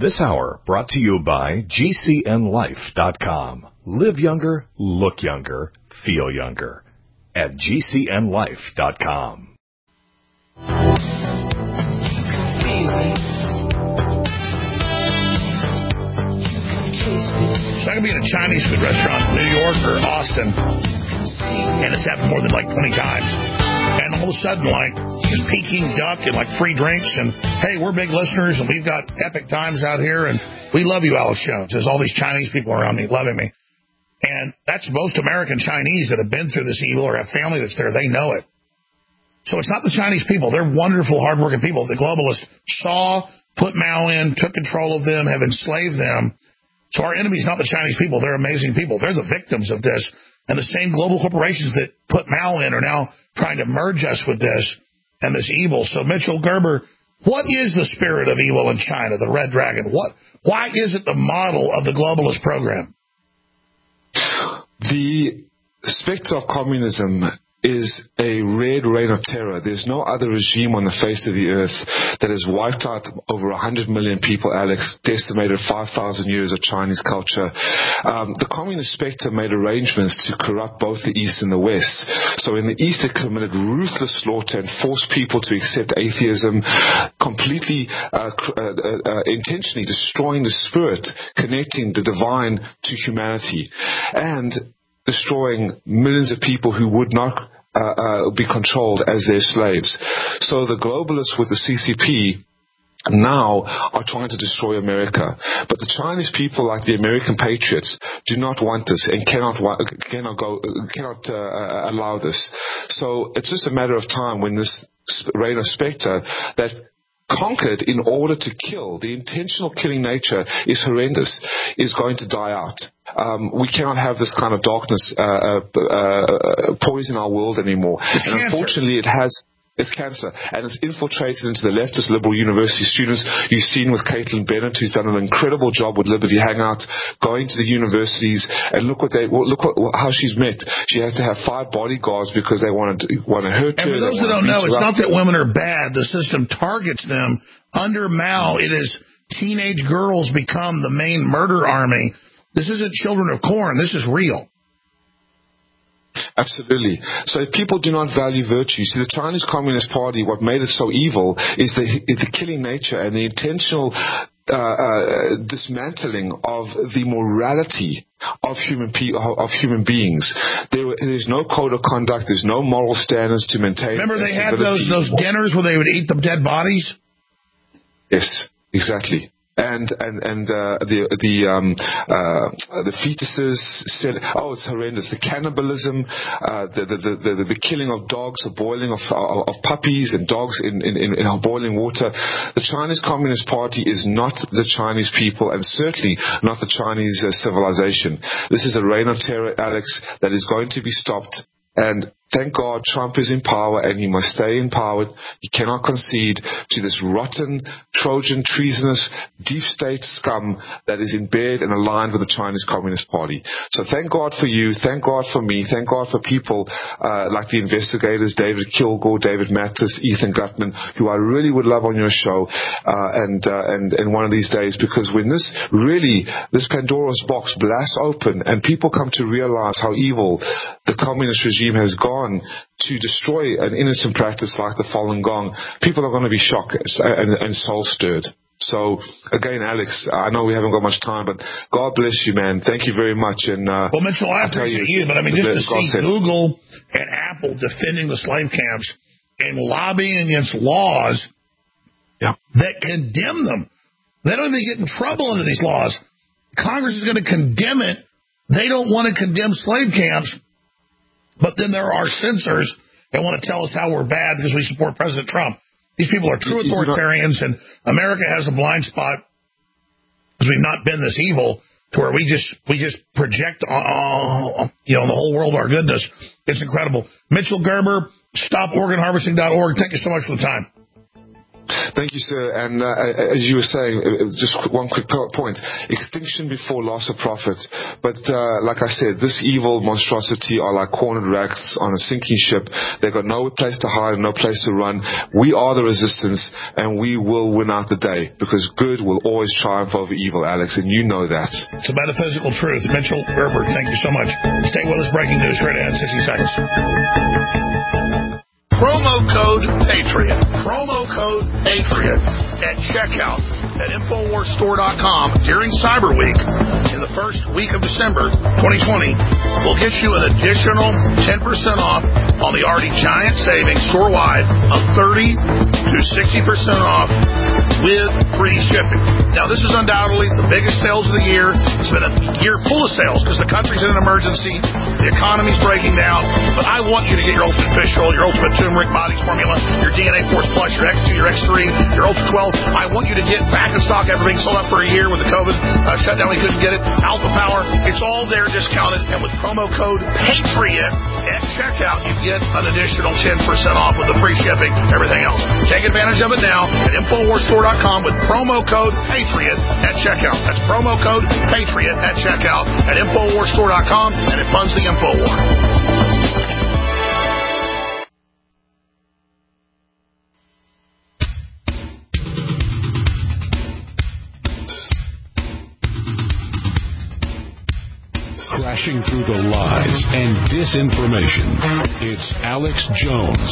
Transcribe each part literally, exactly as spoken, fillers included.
This hour brought to you by G C N life dot com. Live younger, look younger, feel younger at G C N life dot com. So I could be in a Chinese food restaurant in New York or Austin, and it's happened more than like twenty times. And all of a sudden, like, just Peking duck and like free drinks, and hey, we're big listeners, and we've got epic times out here, and we love you, Alex Jones. There's all these Chinese people around me loving me. And that's most American Chinese that have been through this evil or have family that's there. They know it. So it's not the Chinese people. They're wonderful, hardworking people. The globalists saw, put Mao in, took control of them, have enslaved them. So our enemy is not the Chinese people. They're amazing people. They're the victims of this. And the same global corporations that put Mao in are now trying to merge us with this and this evil. So Mitchell Gerber, what is the spirit of evil in China, the Red Dragon? What? Why is it the model of the globalist program? The specter of communism is a red reign of terror. There's no other regime on the face of the earth that has wiped out over one hundred million people, Alex, decimated five thousand years of Chinese culture. Um, the communist specter made arrangements to corrupt both the East and the West. So in the East, it committed ruthless slaughter and forced people to accept atheism, completely, uh, uh, uh, intentionally destroying the spirit, connecting the divine to humanity, and destroying millions of people who would not uh, uh, be controlled as their slaves. So the globalists with the C C P now are trying to destroy America. But the Chinese people, like the American patriots, do not want this and cannot cannot go cannot uh, allow this. So it's just a matter of time when this reign of specter that conquered in order to kill, the intentional killing nature is horrendous, is going to die out. Um, we cannot have this kind of darkness uh, uh, uh, poison our world anymore. It's and cancer. Unfortunately, it has. It's cancer, and it's infiltrated into the leftist liberal university students. You've seen with Caitlin Bennett, who's done an incredible job with Liberty Hangout, going to the universities, and look what they look what, how she's met. She has to have five bodyguards because they want to want to hurt her. And for those that don't know, it's not that women are bad. The system targets them. Under Mao, it is teenage girls become the main murder army. This isn't Children of Corn. This is real. Absolutely. So if people do not value virtue, see, the Chinese Communist Party, what made it so evil is the, is the killing nature and the intentional uh, uh, dismantling of the morality of human pe- of human beings. There, there's no code of conduct. There's no moral standards to maintain. Remember, they had those those dinners where they would eat the dead bodies. Yes, exactly. And and and uh, the the um, uh, the fetuses said, oh, it's horrendous. The cannibalism, uh, the, the the the killing of dogs, the boiling of of puppies and dogs in in, in boiling water. The Chinese Communist Party is not the Chinese people, and certainly not the Chinese uh, civilization. This is a reign of terror, Alex, that is going to be stopped. And thank God Trump is in power, and he must stay in power. He cannot concede to this rotten, Trojan, treasonous, deep state scum that is in bed and aligned with the Chinese Communist Party. So thank God for you, thank God for me, thank God for people uh, like the investigators, David Kilgore, David Mathis, Ethan Gutman, who I really would love on your show uh, and, uh, and, and one of these days, because when this really, this Pandora's box blasts open and people come to realize how evil the communist regime has gone to destroy an innocent practice like the Falun Gong, people are going to be shocked and, and soul stirred. So again, Alex, I know we haven't got much time, but God bless you, man. Thank you very much. And uh, well, Mitchell, I appreciate you, but I mean, just to see said. Google and Apple defending the slave camps and lobbying against laws yeah. that condemn them. They don't even get in trouble under these laws. Congress is going to condemn it. They don't want to condemn slave camps. But then there are censors that want to tell us how we're bad because we support President Trump. These people are true authoritarians, and America has a blind spot because we've not been this evil to where we just we just project, uh, you know, the whole world our goodness. It's incredible. Mitchell Gerber, stop organ harvesting dot org. Thank you so much for the time. Thank you, sir. And uh, as you were saying, just one quick point. Extinction before loss of profit. But uh, like I said, this evil monstrosity are like cornered rats on a sinking ship. They've got no place to hide and no place to run. We are the resistance, and we will win out the day, because good will always triumph over evil, Alex, and you know that. It's a metaphysical truth. Mitchell Herbert, thank you so much. Stay with us. Breaking news straight ahead, sixty seconds. Promo code PATRIOT. Promo code PATRIOT at checkout at Infowars Store dot com during Cyber Week in the first week of December twenty twenty will get you an additional ten percent off on the already giant savings store-wide of thirty to sixty percent off with free shipping. Now, this is undoubtedly the biggest sales of the year. It's been a year full of sales because the country's in an emergency. The economy's breaking down. But I want you to get your Ultimate Fish Oil, your Ultimate Turmeric Body Formula, your D N A Force Plus, your X two, your X three, your Ultra twelve. I want you to get back in stock everything sold out for a year with the COVID uh, shutdown. We couldn't get it. Alpha Power. It's all there discounted. And with promo code PATRIOT at checkout, you get an additional ten percent off with the free shipping, everything else. Take advantage of it now at Infowars Store dot com with promo code PATRIOT at checkout. That's promo code PATRIOT at checkout at Infowars Store dot com, and it funds the InfoWar. Crashing through the lies and disinformation. It's Alex Jones.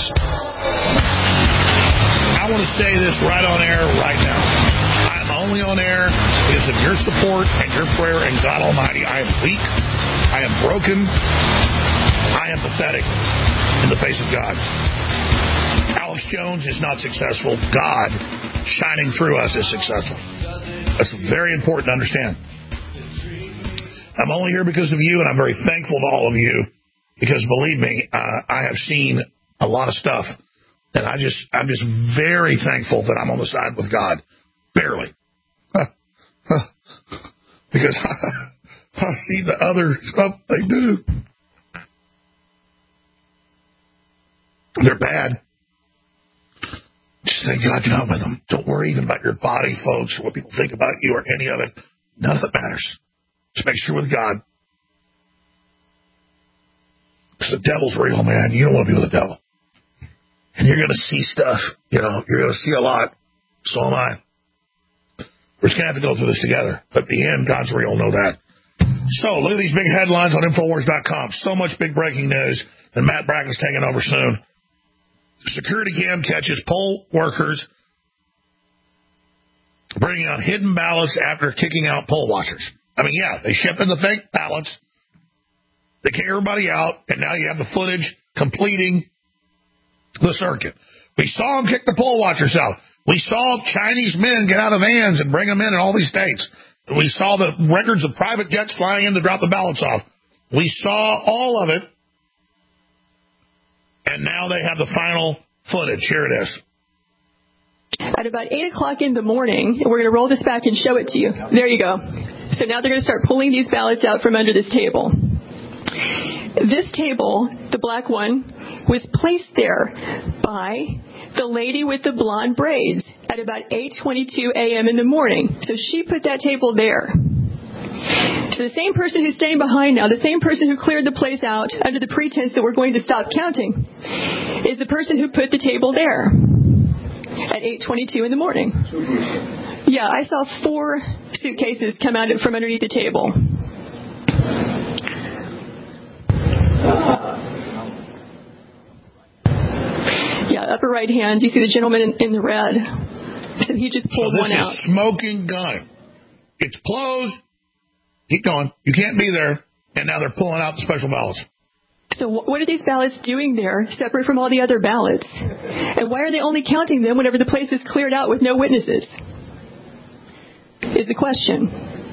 I want to say this right on air right now. I'm only on air because of your support and your prayer and God Almighty. I am weak. I am broken. I am pathetic in the face of God. Alex Jones is not successful. God shining through us is successful. That's very important to understand. I'm only here because of you, and I'm very thankful to all of you, because believe me, uh, I have seen a lot of stuff, and I just, I'm just very thankful that I'm on the side with God. Barely. Because I, I see the other stuff they do. They're bad. Just thank God you're not with them. Don't worry even about your body, folks, or what people think about you or any of it. None of it matters. Just make sure with God. Because the devil's real, man. You don't want to be with the devil. And you're going to see stuff. You know, you're going to see a lot. So am I. We're just going to have to go through this together. But at the end, God's real. Know that. So, look at these big headlines on Infowars dot com. So much big breaking news. And Matt Bracken's taking over soon. Security cam catches poll workers bringing out hidden ballots after kicking out poll watchers. I mean, yeah, they ship in the fake ballots. They kick everybody out, and now you have the footage completing the circuit. We saw them kick the poll watchers out. We saw Chinese men get out of vans and bring them in in all these states. We saw the records of private jets flying in to drop the ballots off. We saw all of it, and now they have the final footage. Here it is. At about eight o'clock in the morning, and we're going to roll this back and show it to you. There you go. So now they're going to start pulling these ballots out from under this table. This table, the black one, was placed there by the lady with the blonde braids at about eight twenty-two a.m. in the morning. So she put that table there. So the same person who's staying behind now, the same person who cleared the place out under the pretense that we're going to stop counting, is the person who put the table there at eight twenty-two in the morning. Yeah, I saw four suitcases come out from underneath the table. Yeah, upper right hand, you see the gentleman in, in the red. So he just pulled so one out. This is smoking gun. It's closed. Keep going. You can't be there. And now they're pulling out the special ballots. So what are these ballots doing there, separate from all the other ballots? And why are they only counting them whenever the place is cleared out with no witnesses? Is the question.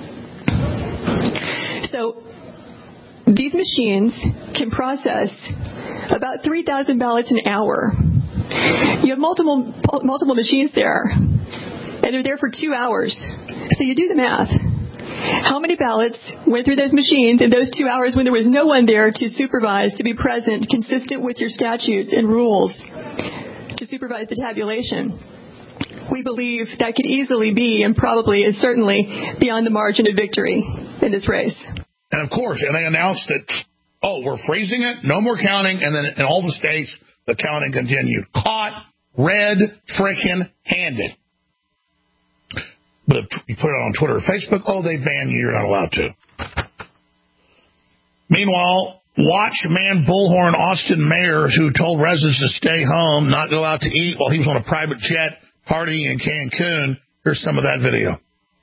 So these machines can process about three thousand ballots an hour. You have multiple multiple machines there, and they're there for two hours. So you do the math. How many ballots went through those machines in those two hours when there was no one there to supervise, to be present, consistent with your statutes and rules, to supervise the tabulation? we believe that could easily be, and probably is certainly, beyond the margin of victory in this race. And, of course, and they announced that, oh, we're freezing it, no more counting, and then in all the states, the counting continued. Caught, red, frickin' handed. But if you put it on Twitter or Facebook, oh, they ban you, you're not allowed to. Meanwhile, watch man bullhorn Austin mayor who told residents to stay home, not go out to eat while he was on a private jet partying in Cancun. Here's some of that video.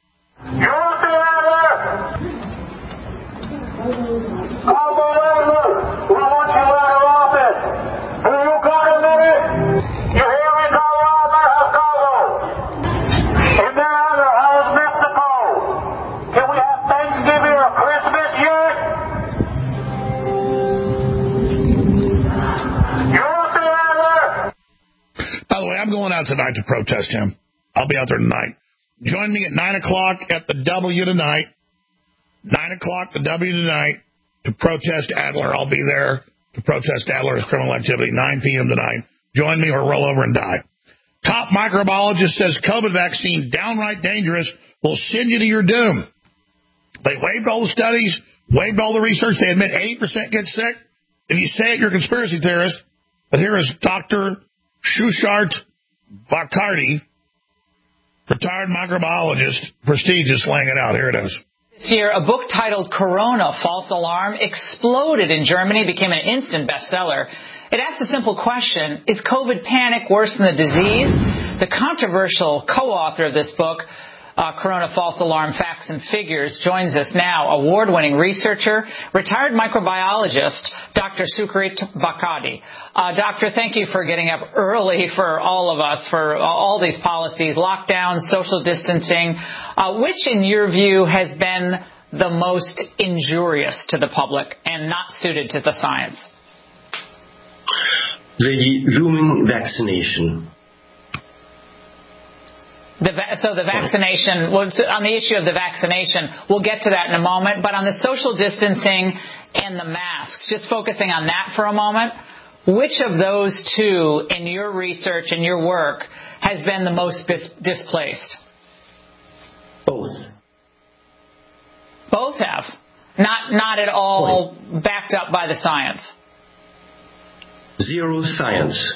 I'm going out tonight to protest him. I'll be out there tonight. Join me at nine o'clock at the W tonight. nine o'clock at the W tonight to protest Adler. I'll be there to protest Adler's criminal activity, nine p.m. tonight. Join me or roll over and die. Top microbiologist says COVID vaccine downright dangerous, will send you to your doom. They waived all the studies, waived all the research. They admit eighty percent get sick. If you say it, you're a conspiracy theorist. But here is Doctor Shushart Bakardi, retired microbiologist, prestigious, laying it out. Here it is. This year, a book titled Corona, False Alarm exploded in Germany, became an instant bestseller. It asks a simple question: is COVID panic worse than the disease? The controversial co-author of this book, uh, Corona, False Alarm, Facts and Figures, joins us now. Award-winning researcher, retired microbiologist, Doctor Sukrit Bakardi. Uh, doctor, thank you for getting up early for all of us, for all these policies, lockdowns, social distancing. Uh, which, in your view, has been the most injurious to the public and not suited to the science? The looming vaccination. The va- so the vaccination, well, on the issue of the vaccination, we'll get to that in a moment, but on the social distancing and the masks, just focusing on that for a moment, which of those two in your research and your work has been the most bis- displaced? Both. Both have. Not, not at all Point. Backed up by the science. Zero science.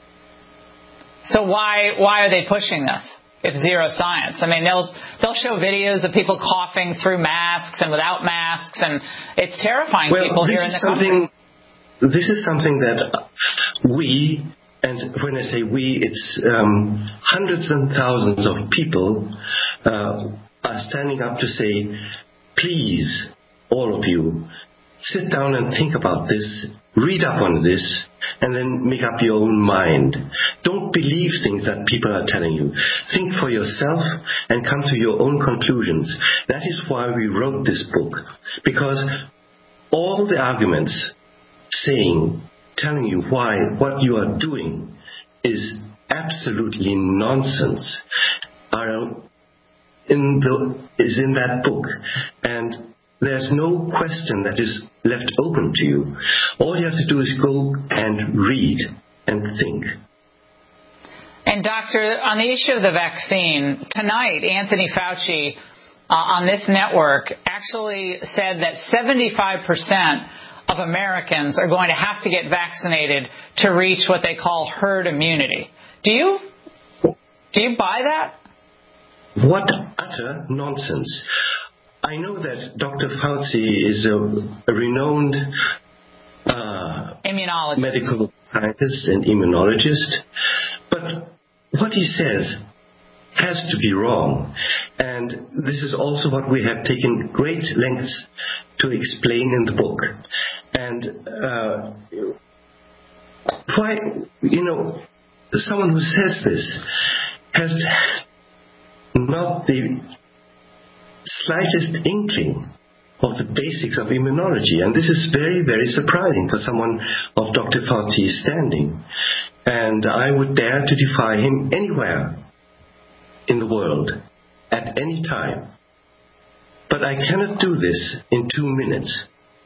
So why, why are they pushing this? It's zero science. I mean, they'll they'll show videos of people coughing through masks and without masks, and it's terrifying well, people here in the country. This is something that we, and when I say we, it's um, hundreds and thousands of people uh, are standing up to say, please, all of you, sit down and think about this, read up on this, and then make up your own mind. Don't believe things that people are telling you. Think for yourself and come to your own conclusions. That is why we wrote this book. Because all the arguments saying, telling you why what you are doing is absolutely nonsense are in the, is in that book. And there's no question that is left open to you. All you have to do is go and read and think. And doctor, on the issue of the vaccine, tonight Anthony Fauci uh, on this network actually said that seventy-five percent of Americans are going to have to get vaccinated to reach what they call herd immunity. Do you do you buy that? What utter nonsense. I know that Doctor Fauci is a, a renowned uh, immunologist, medical scientist and immunologist, but what he says has to be wrong. And this is also what we have taken great lengths to explain in the book. And uh, why, you know, someone who says this has not the slightest inkling of the basics of immunology. And this is very, very surprising for someone of Doctor Fauci's standing. And I would dare to defy him anywhere in the world, at any time. But I cannot do this in two minutes.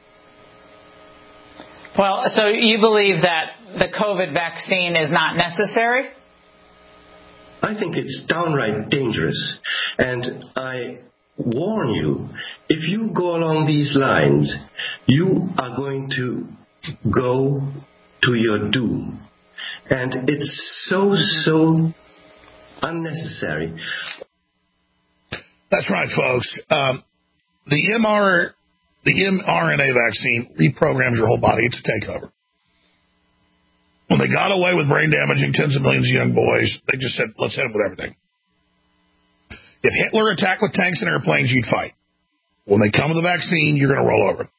Well, so you believe that the COVID vaccine is not necessary? I think it's downright dangerous. And I warn you, if you go along these lines, you are going to go to your doom. And it's so, so unnecessary. That's right, folks. Um, the M R, the mRNA vaccine reprograms your whole body to take over. When they got away with brain damaging tens of millions of young boys, they just said, let's hit them with everything. If Hitler attacked with tanks and airplanes, you'd fight. When they come with the vaccine, you're going to roll over.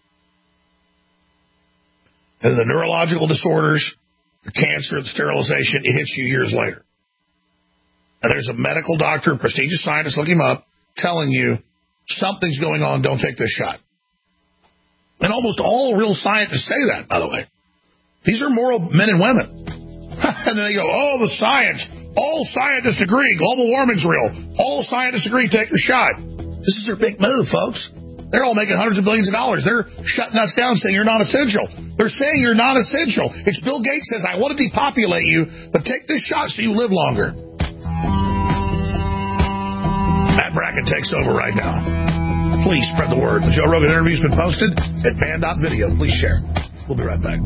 And the neurological disorders, the cancer, the sterilization, it hits you years later. And there's a medical doctor, prestigious scientist, look him up, telling you something's going on, don't take this shot. And almost all real scientists say that, by the way. These are moral men and women. And then they go, oh, the science. All scientists agree global warming's real. All scientists agree take your shot. This is their big move, folks. They're all making hundreds of billions of dollars. They're shutting us down saying you're non-essential. They're saying you're non-essential. It's Bill Gates says, I want to depopulate you, but take this shot so you live longer. Matt Bracken takes over right now. Please spread the word. The Joe Rogan interview's been posted at band dot video. Please share. We'll be right back.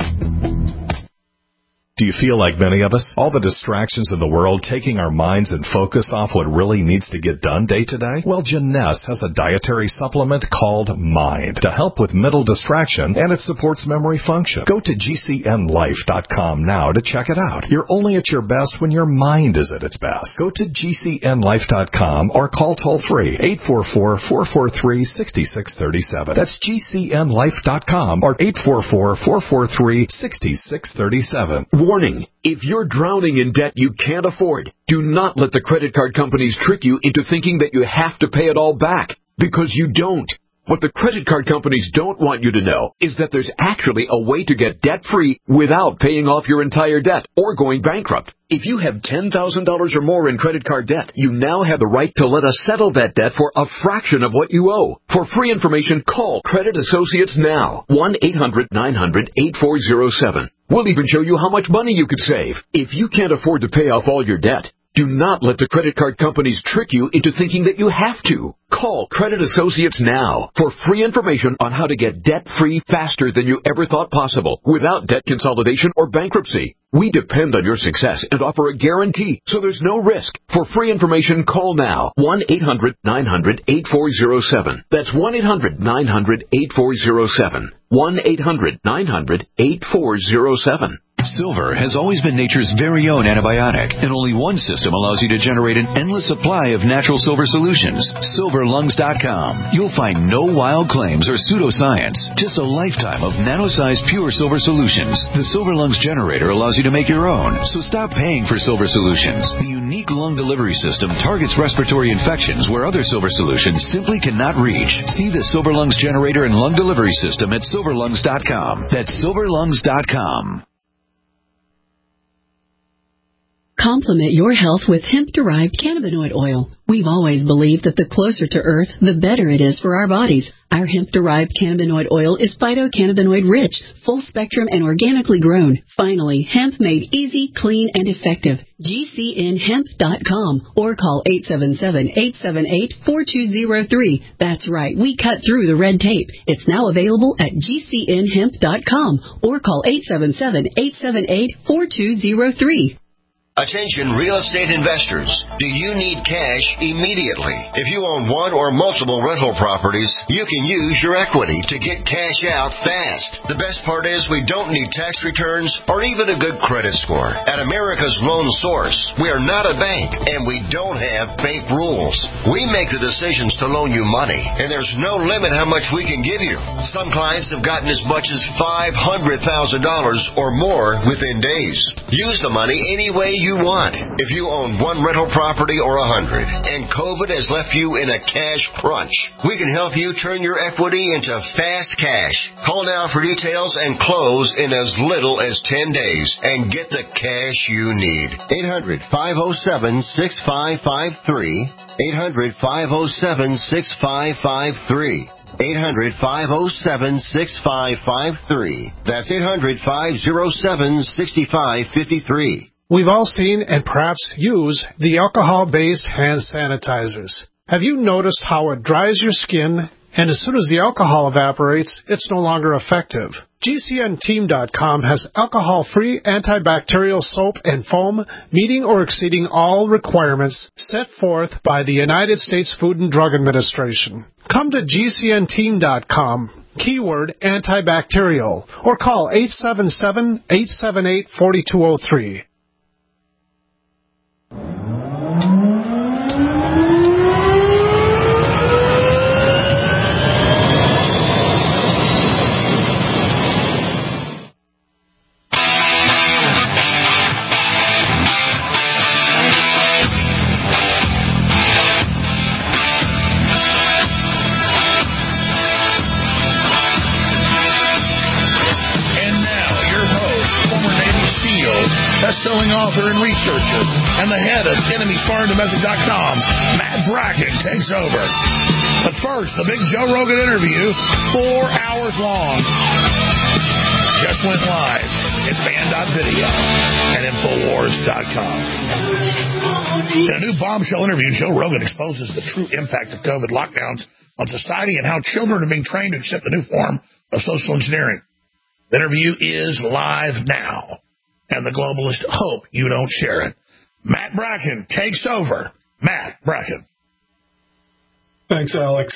Do you feel like many of us? All the distractions in the world taking our minds and focus off what really needs to get done day to day? Well, Jeunesse has a dietary supplement called Mind to help with mental distraction, and it supports memory function. Go to G C N life dot com now to check it out. You're only at your best when your mind is at its best. Go to G C N life dot com or call toll-free eight four four, four four three, six six three seven. That's G C N life dot com or eight four four, four four three, six six three seven. Warning, if you're drowning in debt you can't afford, do not let the credit card companies trick you into thinking that you have to pay it all back, because you don't. What the credit card companies don't want you to know is that there's actually a way to get debt-free without paying off your entire debt or going bankrupt. If you have ten thousand dollars or more in credit card debt, you now have the right to let us settle that debt for a fraction of what you owe. For free information, call Credit Associates now. one eight hundred nine hundred eight four zero seven. We'll even show you how much money you could save. If you can't afford to pay off all your debt, do not let the credit card companies trick you into thinking that you have to. Call Credit Associates now for free information on how to get debt-free faster than you ever thought possible without debt consolidation or bankruptcy. We depend on your success and offer a guarantee, so there's no risk. For free information, call now. one eight hundred nine hundred eight four zero seven. That's one eight hundred nine hundred eight four zero seven. one eight hundred nine hundred eight four zero seven. Silver has always been nature's very own antibiotic, and only one system allows you to generate an endless supply of natural silver solutions. silver lungs dot com. You'll find no wild claims or pseudoscience, just a lifetime of nano-sized pure silver solutions. The Silver Lungs generator allows you to make your own, so stop paying for silver solutions. The unique lung delivery system targets respiratory infections where other silver solutions simply cannot reach. See the Silver Lungs generator and lung delivery system at silver lungs dot com. That's silver lungs dot com. Complement your health with hemp-derived cannabinoid oil. We've always believed that the closer to Earth, the better it is for our bodies. Our hemp-derived cannabinoid oil is phytocannabinoid-rich, full-spectrum, and organically grown. Finally, hemp made easy, clean, and effective. G C N hemp dot com or call eight seven seven, eight seven eight, four two zero three. That's right, we cut through the red tape. It's now available at G C N hemp dot com or call eight seven seven, eight seven eight, four two zero three. Attention real estate investors. Do you need cash immediately? If you own one or multiple rental properties, you can use your equity to get cash out fast. The best part is we don't need tax returns or even a good credit score. At America's Loan Source, we are not a bank and we don't have bank rules. We make the decisions to loan you money, and there's no limit how much we can give you. Some clients have gotten as much as five hundred thousand dollars or more within days. Use the money any way you you want. If you own one rental property or a hundred, and COVID has left you in a cash crunch, we can help you turn your equity into fast cash. Call now for details and close in as little as ten days and get the cash you need. eight hundred, five oh seven, six five five three. eight hundred, five oh seven, six five five three. eight hundred, five oh seven, six five five three. That's eight hundred, five oh seven, six five five three. We've all seen and perhaps use the alcohol-based hand sanitizers. Have you noticed how it dries your skin, and as soon as the alcohol evaporates, it's no longer effective? G C N Team dot com has alcohol-free antibacterial soap and foam meeting or exceeding all requirements set forth by the United States Food and Drug Administration. Come to G C N Team dot com, keyword antibacterial, or call eight seven seven, eight seven eight, four two zero three. Best-selling author and researcher, and the head of enemies foreign domestic dot com, Matt Bracken, takes over. But first, the big Joe Rogan interview, four hours long, just went live at fan dot video and infowars dot com. In a new bombshell interview, Joe Rogan exposes the true impact of COVID lockdowns on society and how children are being trained to accept the new form of social engineering. The interview is live now, and the globalists hope you don't share it. Matt Bracken takes over. Matt Bracken. Thanks, Alex.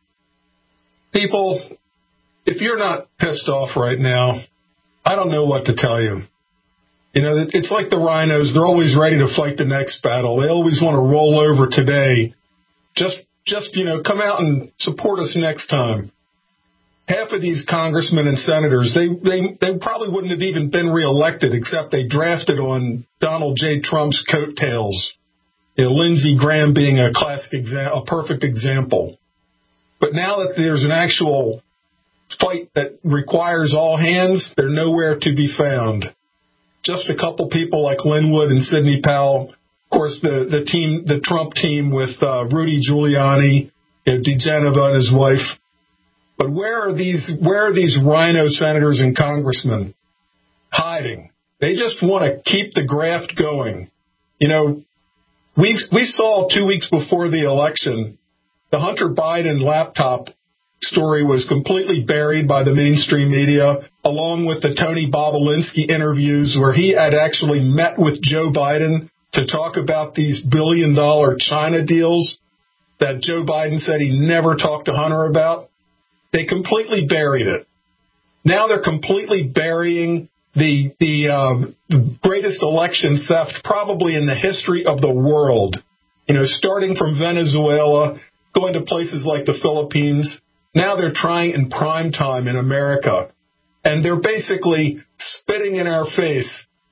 People, if you're not pissed off right now, I don't know what to tell you. You know, it's like the rhinos. They're always ready to fight the next battle. They always want to roll over today. Just, just you know, come out and support us next time. Half of these congressmen and senators, they, they, they probably wouldn't have even been reelected except they drafted on Donald J. Trump's coattails. You know, Lindsey Graham being a classic example, a perfect example. But now that there's an actual fight that requires all hands, they're nowhere to be found. Just a couple people like Linwood and Sidney Powell. Of course, the, the team, the Trump team with uh, Rudy Giuliani, you know, DeGenova and his wife. But where are these where are these rhino senators and congressmen hiding? They just want to keep the graft going. You know, we we saw two weeks before the election, the Hunter Biden laptop story was completely buried by the mainstream media, along with the Tony Bobulinski interviews where he had actually met with Joe Biden to talk about these billion-dollar China deals that Joe Biden said he never talked to Hunter about. They completely buried it. Now they're completely burying the the, uh, the greatest election theft probably in the history of the world. You know, starting from Venezuela, going to places like the Philippines. Now they're trying in prime time in America. And they're basically spitting in our face,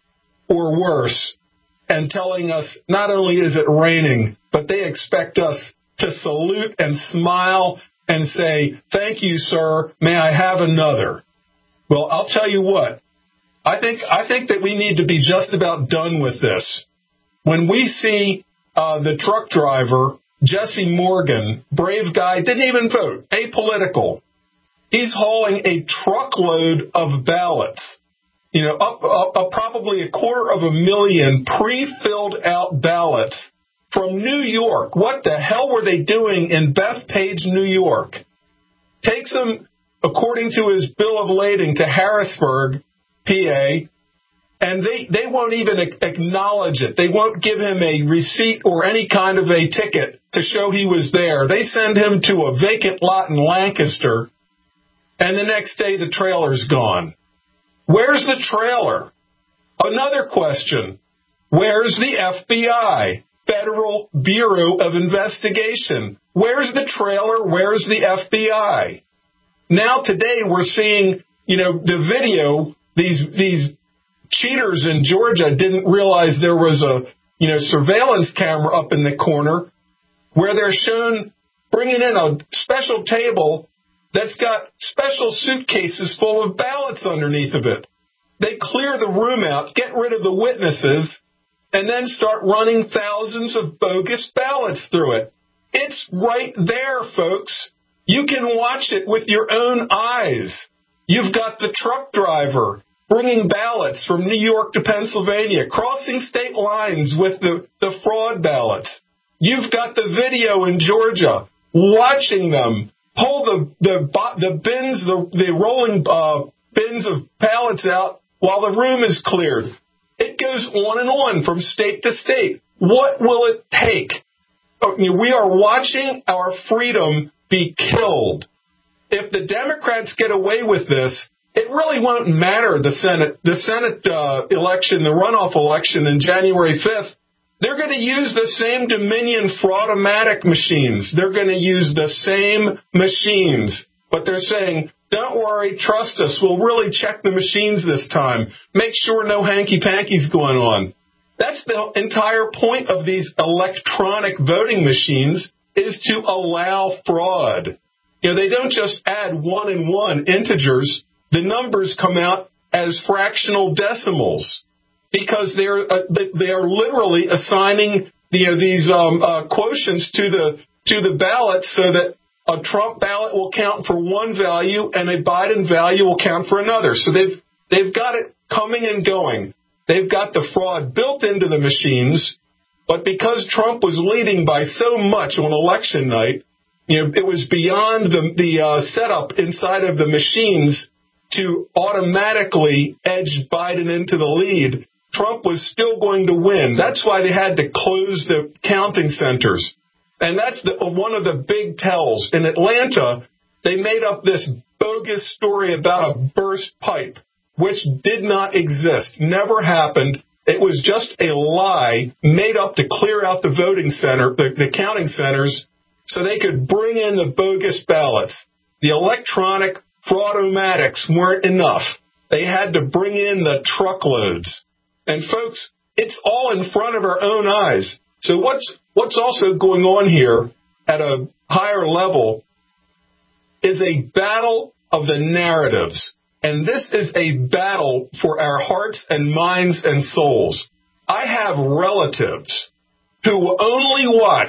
or worse, and telling us not only is it raining, but they expect us to salute and smile and say, thank you, sir, may I have another? Well, I'll tell you what, I think I think that we need to be just about done with this. When we see uh, the truck driver, Jesse Morgan, brave guy, didn't even vote, apolitical, he's hauling a truckload of ballots, you know, up, up, up probably a quarter of a million pre-filled out ballots from New York. What the hell were they doing in Bethpage, New York? Takes them, according to his bill of lading, to Harrisburg, P A, and they, they won't even acknowledge it. They won't give him a receipt or any kind of a ticket to show he was there. They send him to a vacant lot in Lancaster, and the next day the trailer's gone. Where's the trailer? Another question. Where's the F B I? Federal Bureau of Investigation. Where's the trailer? Where's the F B I? Now today we're seeing, you know, the video, these these cheaters in Georgia didn't realize there was a, you know, surveillance camera up in the corner where they're shown bringing in a special table that's got special suitcases full of ballots underneath of it. They clear the room out, get rid of the witnesses, and then start running thousands of bogus ballots through it. It's right there, folks. You can watch it with your own eyes. You've got the truck driver bringing ballots from New York to Pennsylvania, crossing state lines with the, the fraud ballots. You've got the video in Georgia, watching them pull the the, the bins, the, the rolling uh, bins of ballots out while the room is cleared. It goes on and on from state to state. What will it take? We are watching our freedom be killed. If the Democrats get away with this, it really won't matter the Senate, the Senate uh, election, the runoff election in January fifth. They're going to use the same Dominion fraudomatic machines. They're going to use the same machines. But they're saying, don't worry, trust us. We'll really check the machines this time. Make sure no hanky-panky's going on. That's the entire point of these electronic voting machines, is to allow fraud. You know, they don't just add one and one integers. The numbers come out as fractional decimals because they're uh, they are literally assigning you know, these um, uh, quotients to the to the ballot so that a Trump ballot will count for one value and a Biden value will count for another. So they've they've got it coming and going. They've got the fraud built into the machines, but because Trump was leading by so much on election night, you know, it was beyond the, the uh, setup inside of the machines to automatically edge Biden into the lead. Trump was still going to win. That's why they had to close the counting centers. And that's the, one of the big tells. In Atlanta, they made up this bogus story about a burst pipe, which did not exist, never happened. It was just a lie made up to clear out the voting center, the, the counting centers, so they could bring in the bogus ballots. The electronic fraudomatics weren't enough. They had to bring in the truckloads. And folks, it's all in front of our own eyes. So what's what's also going on here at a higher level is a battle of the narratives. And this is a battle for our hearts and minds and souls. I have relatives who only watch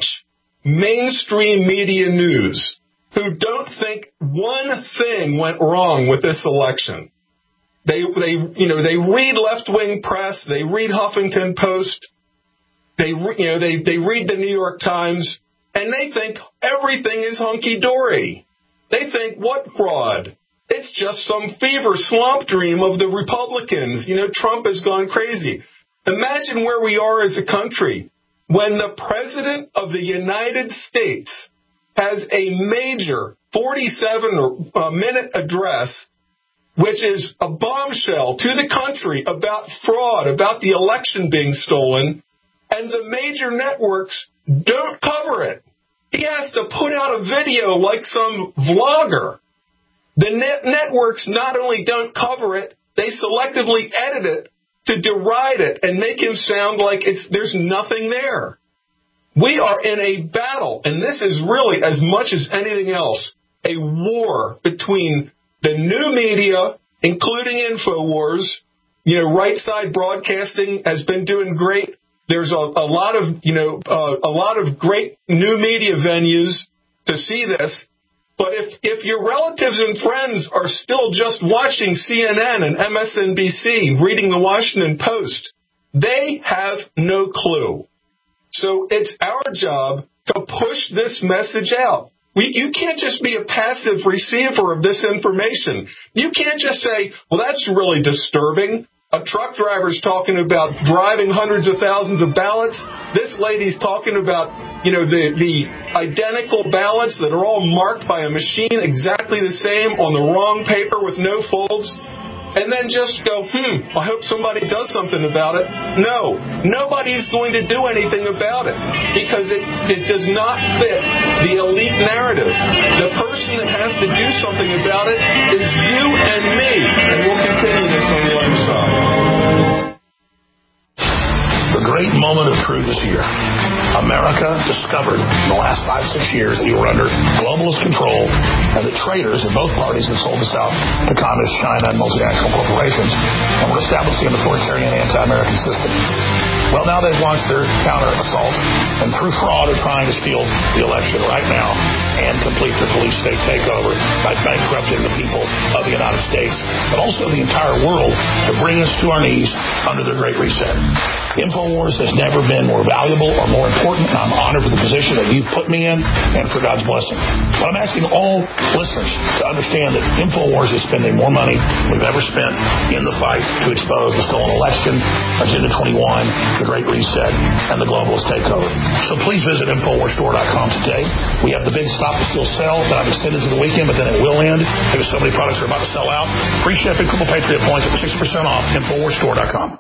mainstream media news, who don't think one thing went wrong with this election. They, they, you know, they read left-wing press, they read Huffington Post, they, you know, they, they read the New York Times, and they think everything is hunky-dory. They think, what fraud? It's just some fever swamp dream of the Republicans. You know, Trump has gone crazy. Imagine where we are as a country when the President of the United States has a major forty-seven minute address, which is a bombshell to the country about fraud, about the election being stolen, and the major networks don't cover it. He has to put out a video like some vlogger. The net networks not only don't cover it, they selectively edit it to deride it and make him sound like it's there's nothing there. We are in a battle, and this is really, as much as anything else, a war between the new media, including InfoWars. You know, Right Side Broadcasting has been doing great. There's a, a lot of, you know, uh, a lot of great new media venues to see this. But if, if your relatives and friends are still just watching C N N and M S N B C, reading the Washington Post, they have no clue. So it's our job to push this message out. We, you can't just be a passive receiver of this information. You can't just say, well, that's really disturbing. A truck driver's talking about driving hundreds of thousands of ballots. This lady's talking about, you know, the, the identical ballots that are all marked by a machine exactly the same on the wrong paper with no folds. And then just go, hmm, I hope somebody does something about it. No, nobody's going to do anything about it because it, it does not fit the elite narrative. The person that has to do something about it is you and me. And we'll continue this on the other side. The great moment of truth is here. America discovered in the last five, six years that you were under globalist control and that traitors in both parties had sold us out to communist China and multinational corporations and were establishing an authoritarian anti-American system. Well, now they've launched their counter-assault and through fraud are trying to steal the election right now and complete their police state takeover by bankrupting the people of the United States, but also the entire world, to bring us to our knees under the Great Reset. InfoWars has never been more valuable or more important, and I'm honored for the position that you've put me in and for God's blessing. But I'm asking all listeners to understand that InfoWars is spending more money than we've ever spent in the fight to expose the stolen election, Agenda twenty-one, the Great Reset, and the globalist takeover. So please visit InfoWars Store dot com today. We have the big Stop the Steal sale that I've extended to the weekend, but then it will end because so many products are about to sell out. Free shipping, triple Patriot points at sixty percent off. InfoWars Store dot com.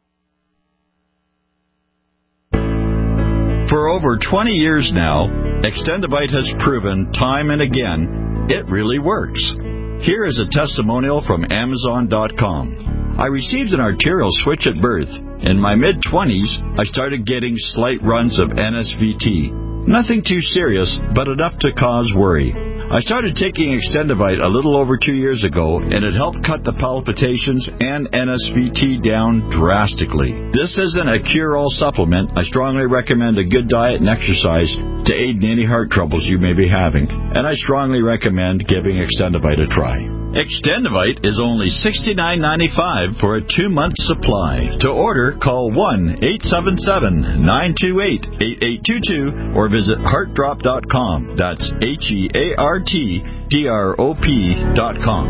For over twenty years now, Extendivite has proven time and again it really works. Here is a testimonial from Amazon dot com. I received an arterial switch at birth. In my mid-twenties, I started getting slight runs of N S V T. Nothing too serious, but enough to cause worry. I started taking Extendivite a little over two years ago, and it helped cut the palpitations and N S V T down drastically. This isn't a cure-all supplement. I strongly recommend a good diet and exercise to aid in any heart troubles you may be having, and I strongly recommend giving Extendivite a try. Extendivite is only sixty-nine ninety-five for a two-month supply. To order, call one eight seven seven, nine two eight, eight eight two two or visit heart drop dot com. That's H E A R T D R O P dot com.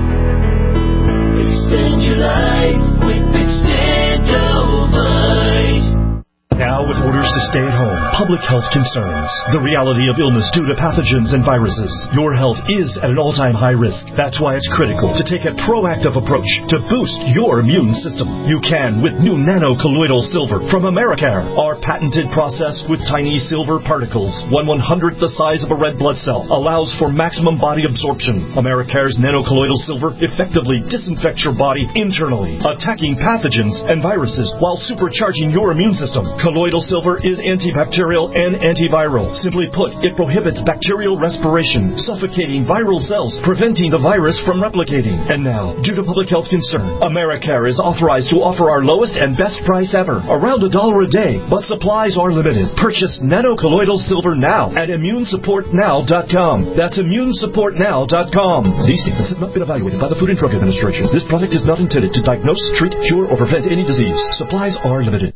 Extend your life with Extendivite. Now, with orders to stay at home, public health concerns, the reality of illness due to pathogens and viruses, your health is at an all-time high risk. That's why it's critical to take a proactive approach to boost your immune system. You can with new nano-colloidal silver from Americare. Our patented process with tiny silver particles, one one-hundredth the size of a red blood cell, allows for maximum body absorption. Americare's nano-colloidal silver effectively disinfects your body internally, attacking pathogens and viruses while supercharging your immune system. Colloidal silver is antibacterial and antiviral. Simply put, it prohibits bacterial respiration, suffocating viral cells, preventing the virus from replicating. And now, due to public health concern, Americare is authorized to offer our lowest and best price ever, around a dollar a day, but supplies are limited. Purchase nano-colloidal silver now at immune support now dot com. That's immune support now dot com. These statements have not been evaluated by the Food and Drug Administration. This product is not intended to diagnose, treat, cure, or prevent any disease. Supplies are limited.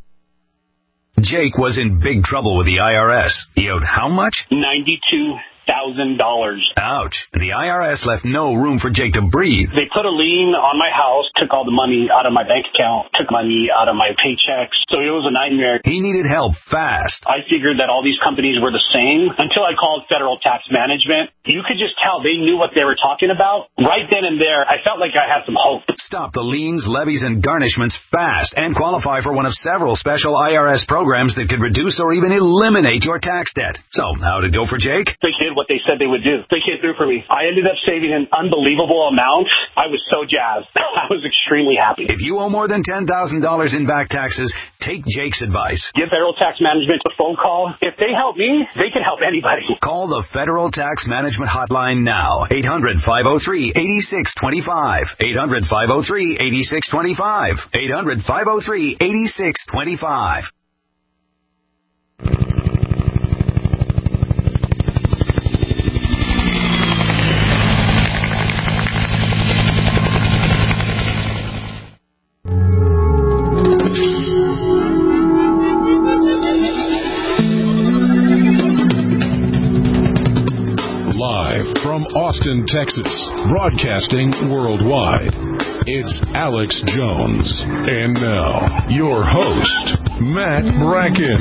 Jake was in big trouble with the I R S. He owed how much? ninety-two thousand dollars. Ouch. The I R S left no room for Jake to breathe. They put a lien on my house, took all the money out of my bank account, took money out of my paychecks. So it was a nightmare. He needed help fast. I figured that all these companies were the same until I called Federal Tax Management. You could just tell they knew what they were talking about. Right then and there, I felt like I had some hope. Stop the liens, levies, and garnishments fast and qualify for one of several special I R S programs that could reduce or even eliminate your tax debt. So, how'd it go for Jake? They did what they said they would do. They came through for me. I ended up saving an unbelievable amount. I was so jazzed. I was extremely happy. If you owe more than ten thousand dollars in back taxes, take Jake's advice. Give Federal Tax Management a phone call. If they help me, they can help anybody. Call the Federal Tax Management Hotline now. eight hundred, five oh three, eight six two five. eight hundred, five oh three, eight six two five. eight hundred, five oh three, eight six two five. Austin, Texas, broadcasting worldwide. It's Alex Jones. And now, your host, Matt Bracken.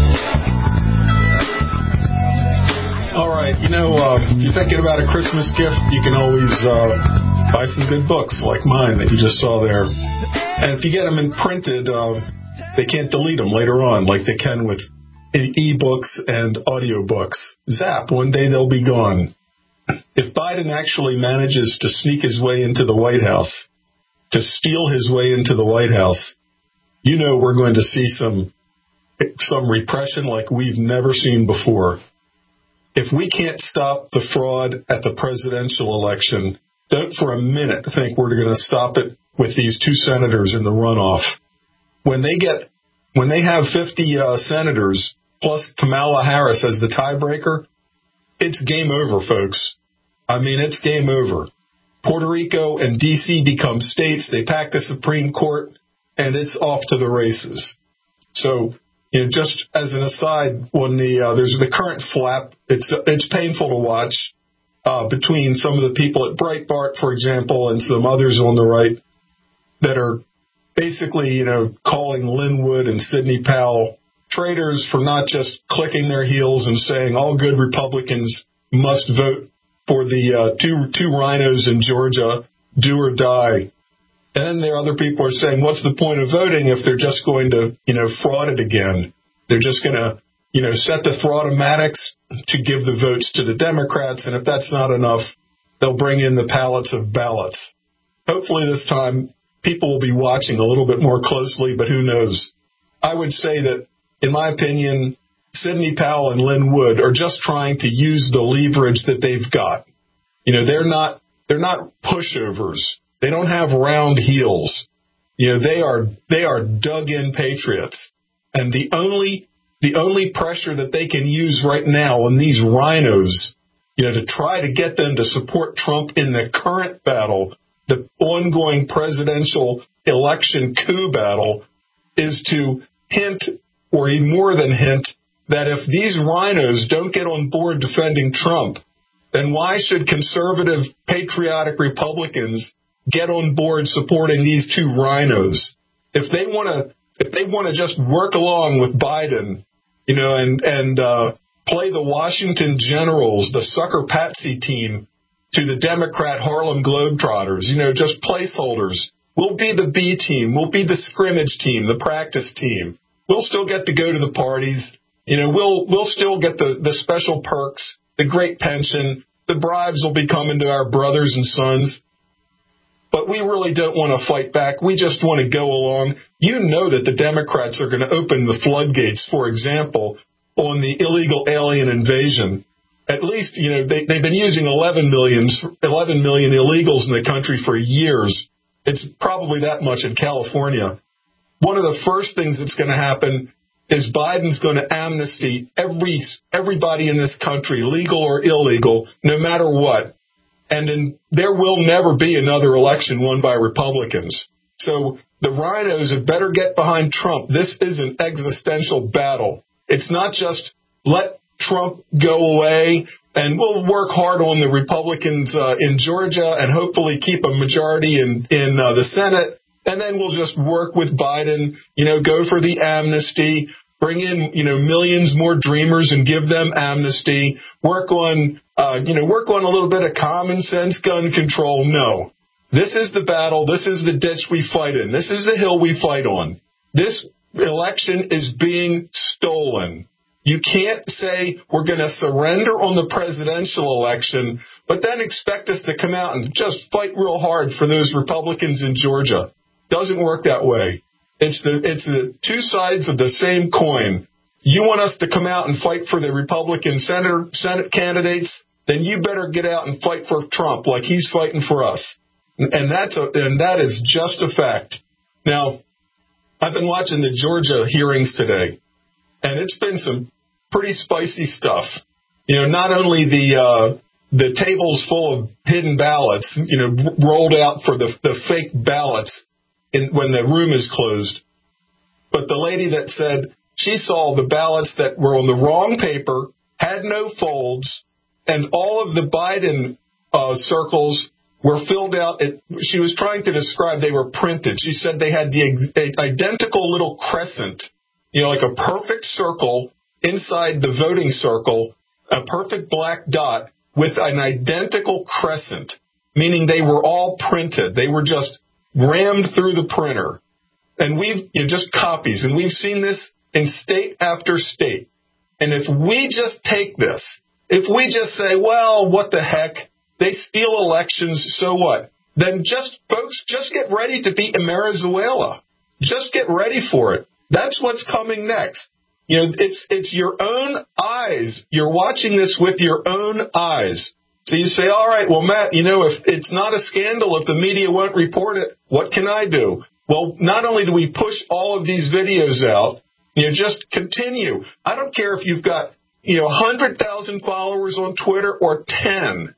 All right, you know, uh, if you're thinking about a Christmas gift, you can always uh, buy some good books like mine that you just saw there. And if you get them imprinted, uh, they can't delete them later on like they can with e-books and audiobooks. Zap, one day they'll be gone. If Biden actually manages to sneak his way into the White House, to steal his way into the White House, you know we're going to see some some repression like we've never seen before. If we can't stop the fraud at the presidential election, don't for a minute think we're going to stop it with these two senators in the runoff. When they get, when they have fifty uh, senators plus Kamala Harris as the tiebreaker, it's game over, folks. I mean, it's game over. Puerto Rico and D C become states. They pack the Supreme Court, and it's off to the races. So, you know, just as an aside, when the uh, there's the current flap, it's it's painful to watch uh, between some of the people at Breitbart, for example, and some others on the right that are basically, you know, calling Linwood and Sidney Powell traitors for not just clicking their heels and saying all good Republicans must vote for the uh, two two rhinos in Georgia, do or die. And then there are other people are saying, what's the point of voting if they're just going to, you know, fraud it again? They're just going to, you know, set the fraud-o-matics to give the votes to the Democrats, and if that's not enough, they'll bring in the pallets of ballots. Hopefully this time people will be watching a little bit more closely, but who knows? I would say that, in my opinion, Sidney Powell and Lynn Wood are just trying to use the leverage that they've got. You know, they're not they're not pushovers. They don't have round heels. You know, they are they are dug-in patriots. And the only the only pressure that they can use right now on these rhinos, you know, to try to get them to support Trump in the current battle, the ongoing presidential election coup battle, is to hint, or even more than hint, that if these rhinos don't get on board defending Trump, then why should conservative, patriotic Republicans get on board supporting these two rhinos? If they want to, if they want to just work along with Biden, you know, and and uh, play the Washington Generals, the sucker patsy team, to the Democrat Harlem Globetrotters, you know, just placeholders. We'll be the B team. We'll be the scrimmage team, the practice team. We'll still get to go to the parties. You know, we'll we'll still get the, the special perks, the great pension. The bribes will be coming to our brothers and sons. But we really don't want to fight back. We just want to go along. You know that the Democrats are going to open the floodgates, for example, on the illegal alien invasion. At least, you know, they, they've been using eleven million, eleven million illegals in the country for years. It's probably that much in California. One of the first things that's going to happen is Biden's going to amnesty every everybody in this country, legal or illegal, no matter what. And in, there will never be another election won by Republicans. So the rhinos had better get behind Trump. This is an existential battle. It's not just let Trump go away and we'll work hard on the Republicans uh, in Georgia and hopefully keep a majority in, in uh, the Senate. And then we'll just work with Biden, you know, go for the amnesty, bring in, you know, millions more dreamers and give them amnesty, work on, uh, you know, work on a little bit of common sense gun control. No, this is the battle. This is the ditch we fight in. This is the hill we fight on. This election is being stolen. You can't say we're going to surrender on the presidential election, but then expect us to come out and just fight real hard for those Republicans in Georgia. Doesn't work that way. It's the it's the two sides of the same coin. You want us to come out and fight for the Republican senator, Senate candidates, then you better get out and fight for Trump like he's fighting for us. And that's a, and that is just a fact. Now, I've been watching the Georgia hearings today, and it's been some pretty spicy stuff. You know, not only the uh, the tables full of hidden ballots, you know, rolled out for the the fake ballots in, when the room is closed, but the lady that said she saw the ballots that were on the wrong paper, had no folds, and all of the Biden uh, circles were filled out. It, she was trying to describe they were printed. She said they had the ex- identical little crescent, you know, like a perfect circle inside the voting circle, a perfect black dot with an identical crescent, meaning they were all printed. They were just rammed through the printer. And we've, you know, just copies. And we've seen this in state after state. And if we just take this, if we just say, well, what the heck, they steal elections, so what? Then just, folks, just get ready to beat Venezuela. Just get ready for it. That's what's coming next. You know, it's it's your own eyes. You're watching this with your own eyes. So you say, all right, well, Matt, you know, if it's not a scandal, if the media won't report it, what can I do? Well, not only do we push all of these videos out, you know, just continue. I don't care if you've got, you know, one hundred thousand followers on Twitter or ten.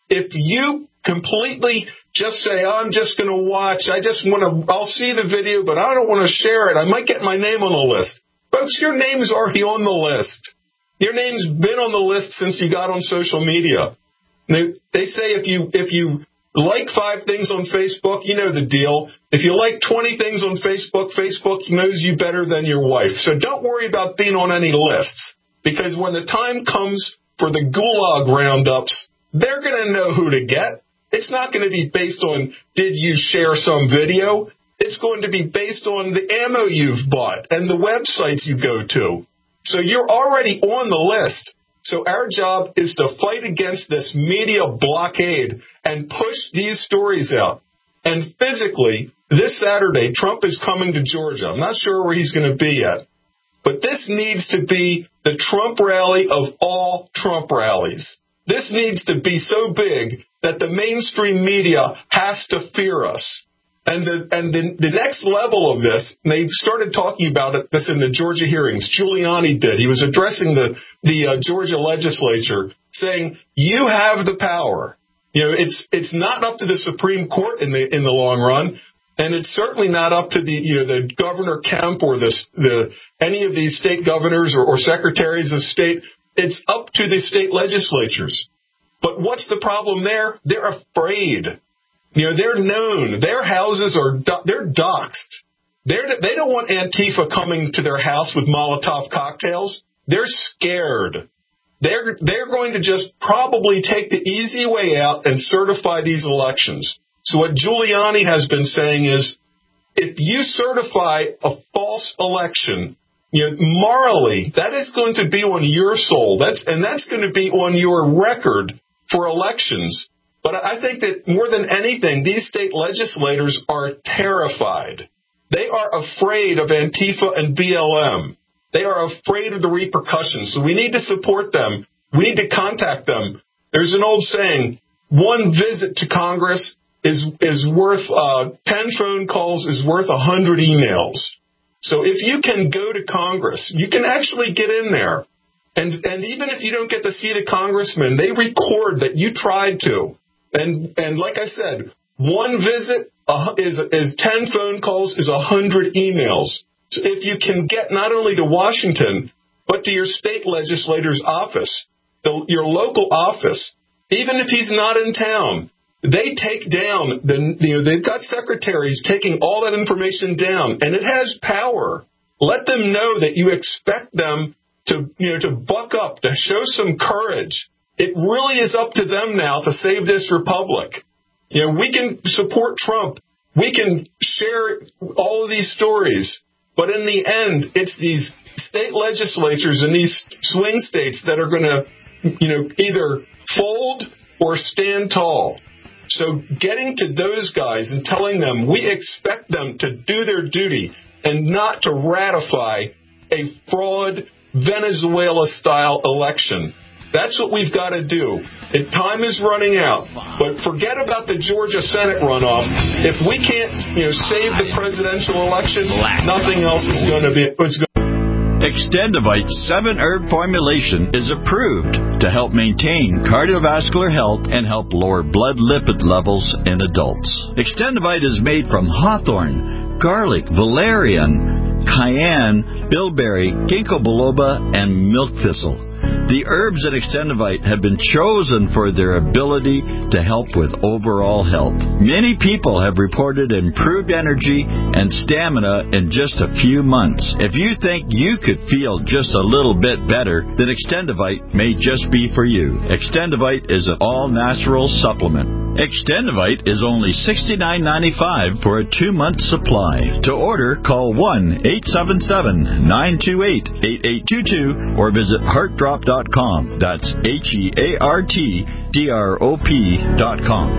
if you completely just say, oh, I'm just going to watch, I just want to, I'll see the video, but I don't want to share it, I might get my name on the list. Folks, your name is already on the list. Your name's been on the list since you got on social media. They, they say if you if you like five things on Facebook, you know the deal. If you like twenty things on Facebook, Facebook knows you better than your wife. So don't worry about being on any lists, because when the time comes for the Gulag roundups, they're going to know who to get. It's not going to be based on did you share some video. It's going to be based on the ammo you've bought and the websites you go to. So you're already on the list. So our job is to fight against this media blockade and push these stories out. And physically, this Saturday, Trump is coming to Georgia. I'm not sure where he's going to be yet. But this needs to be the Trump rally of all Trump rallies. This needs to be so big that the mainstream media has to fear us. And the and the, the next level of this, and they started talking about it, this in the Georgia hearings. Giuliani did. He was addressing the the uh, Georgia legislature, saying, "You have the power. You know, it's it's not up to the Supreme Court in the in the long run, and it's certainly not up to the you know the Governor Kemp or the the any of these state governors or, or secretaries of state. It's up to the state legislatures. But what's the problem there? They're afraid." You know, they're known. Their houses are, they're doxxed. They're, they don't want Antifa coming to their house with Molotov cocktails. They're scared. They're, they're going to just probably take the easy way out and certify these elections. So what Giuliani has been saying is, if you certify a false election, you know, morally, that is going to be on your soul. That's, and that's going to be on your record for elections. But I think that more than anything, these state legislators are terrified. They are afraid of Antifa and B L M. They are afraid of the repercussions. So we need to support them. We need to contact them. There's an old saying, one visit to Congress is is worth, uh, ten phone calls is worth a hundred emails. So if you can go to Congress, you can actually get in there. And, and even if you don't get to see the congressman, they record that you tried to. And and like I said, one visit uh, is is ten phone calls is a hundred emails. So if you can get not only to Washington, but to your state legislator's office, the, your local office, even if he's not in town, they take down the you know they've got secretaries taking all that information down, and it has power. Let them know that you expect them to you know to buck up, to show some courage. It really is up to them now to save this republic. You know, we can support Trump. We can share all of these stories. But in the end, it's these state legislatures in these swing states that are going to, you know, either fold or stand tall. So getting to those guys and telling them we expect them to do their duty and not to ratify a fraud Venezuela-style election. That's what we've got to do. The time is running out. But forget about the Georgia Senate runoff. If we can't, you know, save the presidential election, nothing else is going to be. It's going Extendivite seven herb formulation is approved to help maintain cardiovascular health and help lower blood lipid levels in adults. Extendivite is made from hawthorn, garlic, valerian, cayenne, bilberry, ginkgo biloba, and milk thistle. The herbs in Extendivite have been chosen for their ability to help with overall health. Many people have reported improved energy and stamina in just a few months. If you think you could feel just a little bit better, then Extendivite may just be for you. Extendivite is an all-natural supplement. Extendivite is only sixty-nine ninety-five for a two-month supply. To order, call one eight seven seven, nine two eight, eight eight two two or visit heart drop dot com. That's H E A R T D R O P dot com.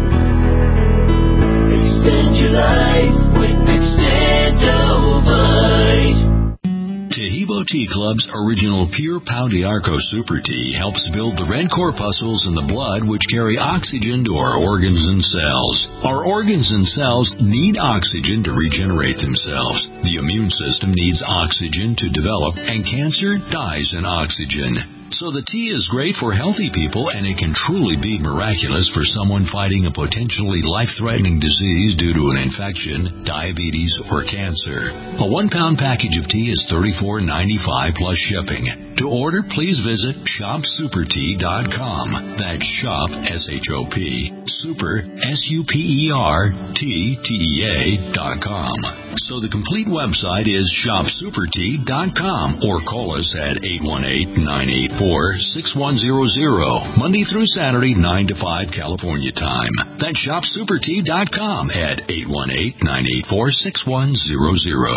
Extend your life with Extendivite. Taheebo Tea Club's original Pure Pau d'Arco Super Tea helps build the red corpuscles in the blood which carry oxygen to our organs and cells. Our organs and cells need oxygen to regenerate themselves. The immune system needs oxygen to develop, and cancer dies in oxygen. So the tea is great for healthy people, and it can truly be miraculous for someone fighting a potentially life-threatening disease due to an infection, diabetes, or cancer. A one-pound package of tea is thirty-four ninety-five plus shipping. To order, please visit shop super tea dot com. That's shop, S H O P, super, S U P E R, T, T E A dot com. So the complete website is shop super tea dot com, or call us at eight one eight, nine eight four, six one zero zero, Monday through Saturday, nine to five California time. That's shop super tea dot com at eight one eight, nine eight four, six one zero zero.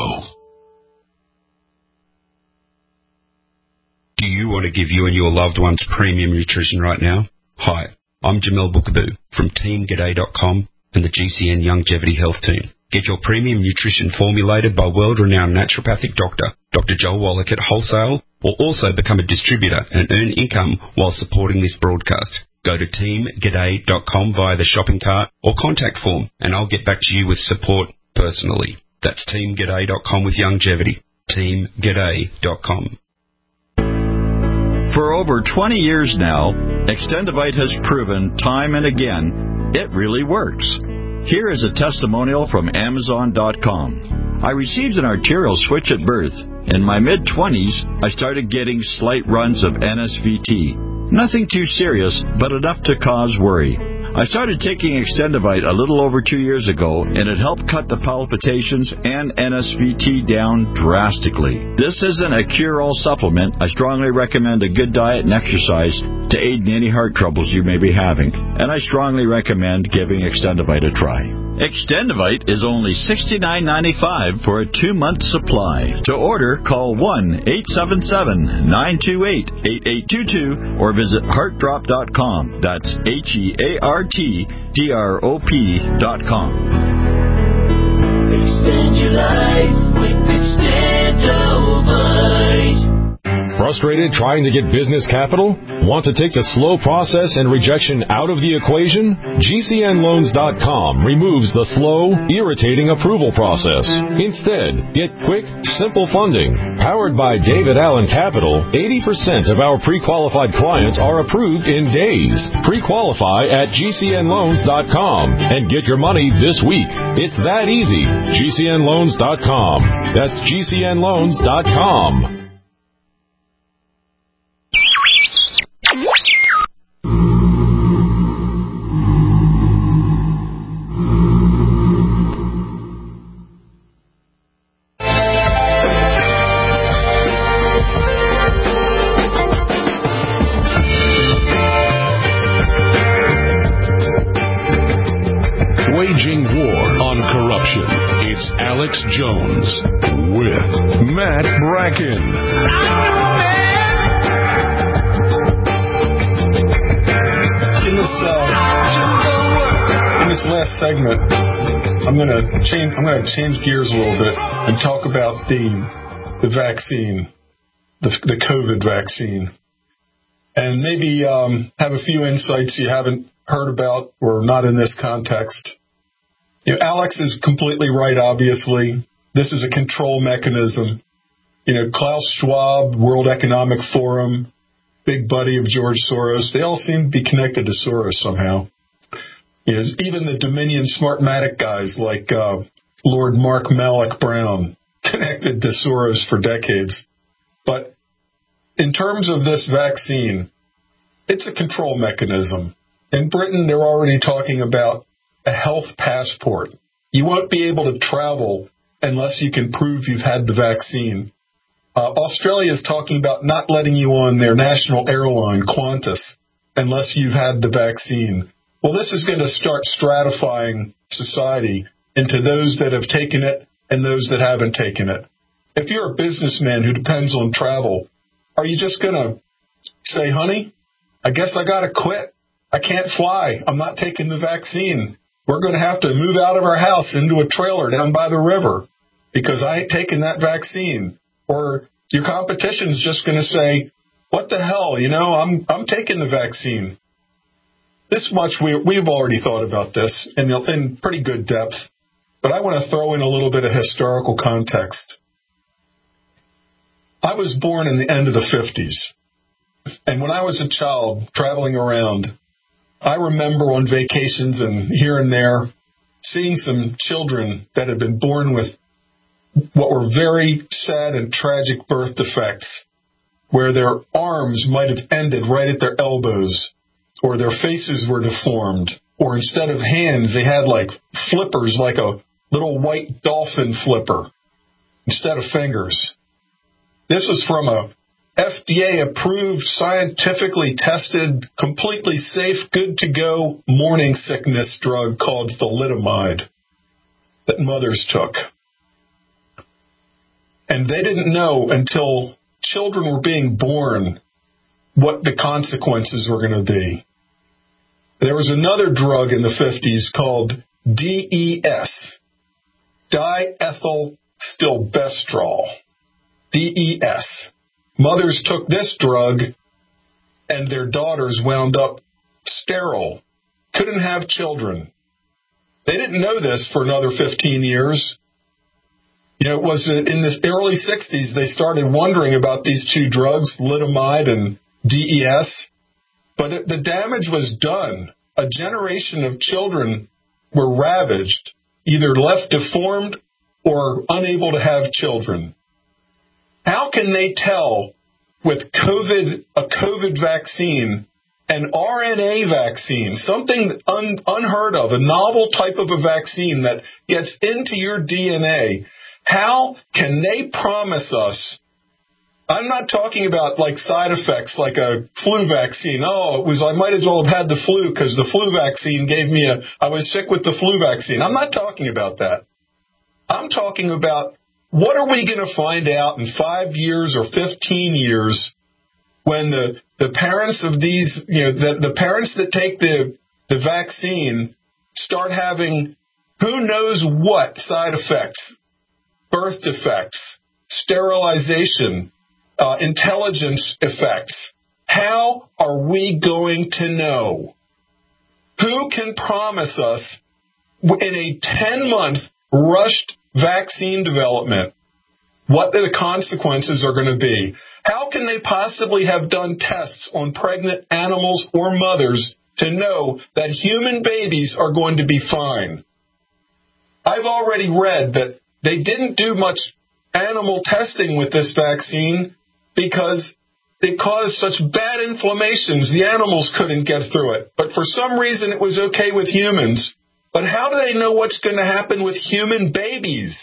Do you want to give you and your loved ones premium nutrition right now? Hi, I'm Jamel Bookaboo from team g'day dot com and the G C N Longevity Health Team. Get your premium nutrition formulated by world-renowned naturopathic doctor, Doctor Joel Wallach at wholesale, or also become a distributor and earn income while supporting this broadcast. Go to team g'day dot com via the shopping cart or contact form, and I'll get back to you with support personally. That's team g'day dot com with longevity. team g'day dot com. For over twenty years now, Extendivite has proven time and again it really works. Here is a testimonial from Amazon dot com. I received an arterial switch at birth. In my mid-twenties, I started getting slight runs of N S V T. Nothing too serious, but enough to cause worry. I started taking Extendivite a little over two years ago, and it helped cut the palpitations and N S V T down drastically. This isn't a cure-all supplement. I strongly recommend a good diet and exercise to aid in any heart troubles you may be having, and I strongly recommend giving Extendivite a try. Extendivite is only sixty-nine ninety-five for a two-month supply. To order, call one eight seven seven, nine two eight, eight eight two two or visit heart drop dot com. That's H E A R T D R O P dot com. Extend your life with Extendivite. Frustrated trying to get business capital? Want to take the slow process and rejection out of the equation? G C N loans dot com removes the slow, irritating approval process. Instead, get quick, simple funding. Powered by David Allen Capital, eighty percent of our pre-qualified clients are approved in days. Pre-qualify at G C N loans dot com and get your money this week. It's that easy. G C N loans dot com. That's G C N loans dot com. Waging war on corruption. It's Alex Jones with Matt Bracken. In this uh, in this last segment, I'm gonna change. I'm gonna change gears a little bit and talk about the the vaccine, the the COVID vaccine, and maybe um, have a few insights you haven't heard about or not in this context. You know, Alex is completely right, obviously. This is a control mechanism. You know, Klaus Schwab, World Economic Forum, big buddy of George Soros, they all seem to be connected to Soros somehow. You know, even the Dominion Smartmatic guys like uh, Lord Mark Malloch Brown, connected to Soros for decades. But in terms of this vaccine, it's a control mechanism. In Britain, they're already talking about a health passport. You won't be able to travel unless you can prove you've had the vaccine. Uh, Australia is talking about not letting you on their national airline, Qantas, unless you've had the vaccine. Well, this is going to start stratifying society into those that have taken it and those that haven't taken it. If you're a businessman who depends on travel, are you just going to say, honey, I guess I got to quit. I can't fly. I'm not taking the vaccine. We're going to have to move out of our house into a trailer down by the river because I ain't taking that vaccine. Or your competition's just going to say, what the hell, you know, I'm I'm taking the vaccine. This much, we, we've already thought about this in, in pretty good depth, but I want to throw in a little bit of historical context. I was born in the end of the fifties. And when I was a child traveling around, I remember on vacations and here and there seeing some children that had been born with what were very sad and tragic birth defects, where their arms might have ended right at their elbows, or their faces were deformed, or instead of hands, they had like flippers, like a little white dolphin flipper, instead of fingers. This was from a F D A-approved, scientifically tested, completely safe, good-to-go morning sickness drug called thalidomide that mothers took. And they didn't know until children were being born what the consequences were going to be. There was another drug in the fifties called D E S, diethyl stilbestrol, D E S. Mothers took this drug, and their daughters wound up sterile, couldn't have children. They didn't know this for another fifteen years. You know, it was in the early sixties they started wondering about these two drugs, thalidomide and D E S, but it, the damage was done. A generation of children were ravaged, either left deformed or unable to have children. How can they tell with COVID, a COVID vaccine, an R N A vaccine, something un, unheard of, a novel type of a vaccine that gets into your D N A, how can they promise us? I'm not talking about like side effects like a flu vaccine. Oh, it was I might as well have had the flu because the flu vaccine gave me a, I was sick with the flu vaccine. I'm not talking about that. I'm talking about what are we going to find out in five years or fifteen years when the, the parents of these, you know, the, the parents that take the, the vaccine start having who knows what side effects, birth defects, sterilization, uh, intelligence effects. How are we going to know? Who can promise us in a ten-month rushed vaccine development what the consequences are going to be? How can they possibly have done tests on pregnant animals or mothers to know that human babies are going to be fine? I've already read that they didn't do much animal testing with this vaccine because it caused such bad inflammations the animals couldn't get through it. But for some reason it was okay with humans. But how do they know what's going to happen with human babies?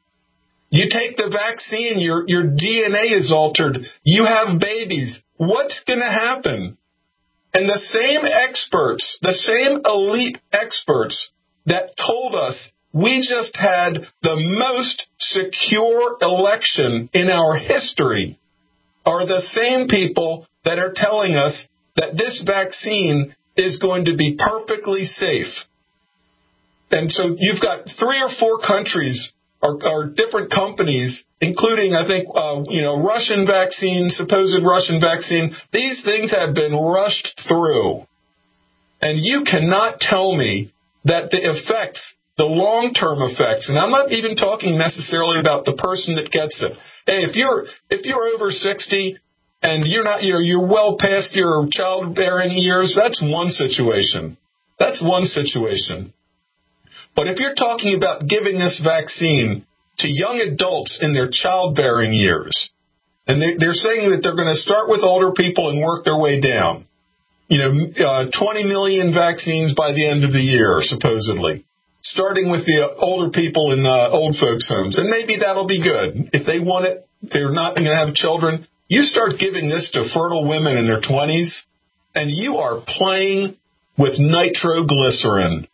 You take the vaccine, your, your D N A is altered, you have babies. What's going to happen? And the same experts, the same elite experts that told us we just had the most secure election in our history are the same people that are telling us that this vaccine is going to be perfectly safe. And so you've got three or four countries or, or different companies, including, I think, uh, you know, Russian vaccine, supposed Russian vaccine. These things have been rushed through. And you cannot tell me that the effects, the long-term effects, and I'm not even talking necessarily about the person that gets it. Hey, if you're if you're over sixty and you're not you're you're well past your childbearing years, that's one situation. That's one situation. But if you're talking about giving this vaccine to young adults in their childbearing years, and they, they're saying that they're going to start with older people and work their way down, you know, uh, twenty million vaccines by the end of the year, supposedly, starting with the older people in uh, old folks' homes. And maybe that'll be good. If they want it, they're not going to have children. You start giving this to fertile women in their twenties, and you are playing with nitroglycerin.